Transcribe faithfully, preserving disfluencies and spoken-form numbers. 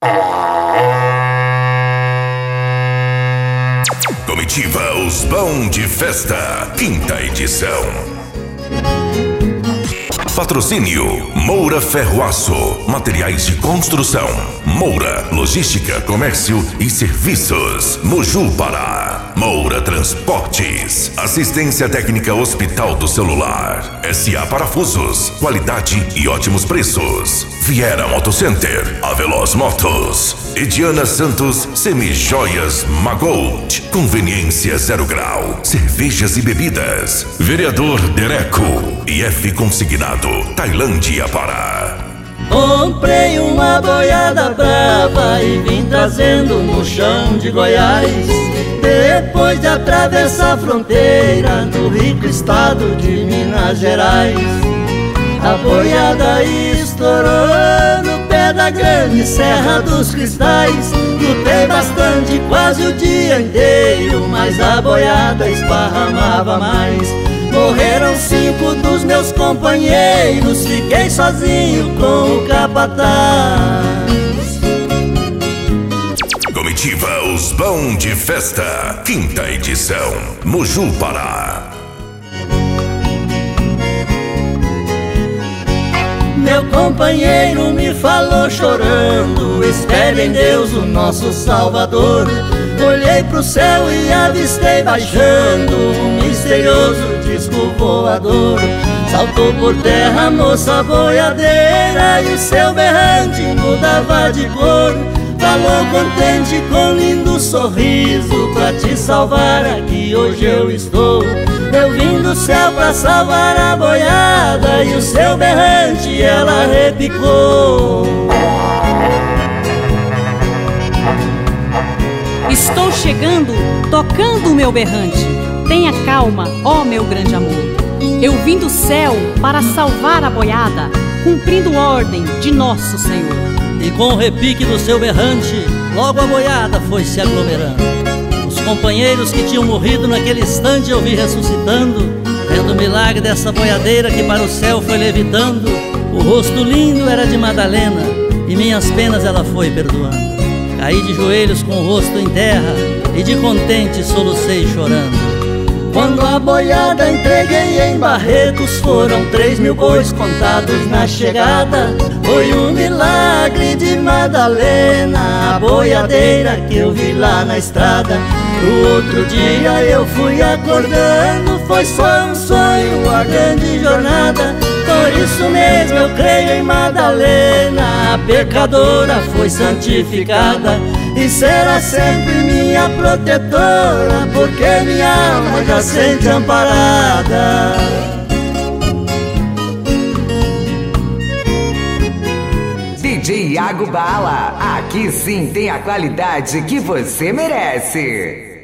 Comitiva Os Bão de Festa, quinta edição. Patrocínio Moura Ferroaço, materiais de construção. Moura, logística, comércio e serviços. Moju Pará. Moura Transportes, assistência técnica Hospital do Celular. S A Parafusos, qualidade e ótimos preços. Viera Motocenter, Aveloz Motos. Ediana Santos, Semijoias Magold, conveniência zero grau, cervejas e bebidas. Vereador Dereco, I F Consignado, Tailândia, Pará. Comprei uma boiada brava e vim trazendo no chão de Goiás. Depois de atravessar a fronteira do rico estado de Minas Gerais, a boiada estourou no pé da grande Serra dos Cristais. Lutei bastante, quase o dia inteiro, mas a boiada esparramava mais. Morreram cinco dos meus companheiros, fiquei sozinho com o capataz. Comitiva Os Bão de Festa, quinta edição, Moju Pará. Meu companheiro me falou chorando, espere em Deus o nosso Salvador. Olhei pro céu e avistei baixando um misterioso disco voador. Saltou por terra a moça boiadeira e o seu berrante mudava de cor. Falou contente com lindo sorriso, pra te salvar aqui hoje eu estou. Eu vim do céu pra salvar a boiada e o seu berrante ela repicou. Estou chegando, tocando o meu berrante. Tenha calma, ó meu grande amor. Eu vim do céu para salvar a boiada, cumprindo ordem de nosso Senhor. E com o repique do seu berrante, logo a boiada foi se aglomerando. Os companheiros que tinham morrido naquele instante eu vi ressuscitando, vendo o milagre dessa boiadeira que para o céu foi levitando. O rosto lindo era de Madalena e minhas penas ela foi perdoando. Caí de joelhos com o rosto em terra e de contente solucei chorando. Quando a boiada entreguei em Barretos, foram três mil bois contados na chegada. Foi um milagre de Madalena, a boiadeira que eu vi lá na estrada. No outro dia eu fui acordando, foi só um sonho, a grande jornada. Por isso mesmo eu creio em Madalena, a pecadora foi santificada e será sempre minha protetora, porque minha alma já sente amparada. D J Iago Bala, aqui sim tem a qualidade que você merece.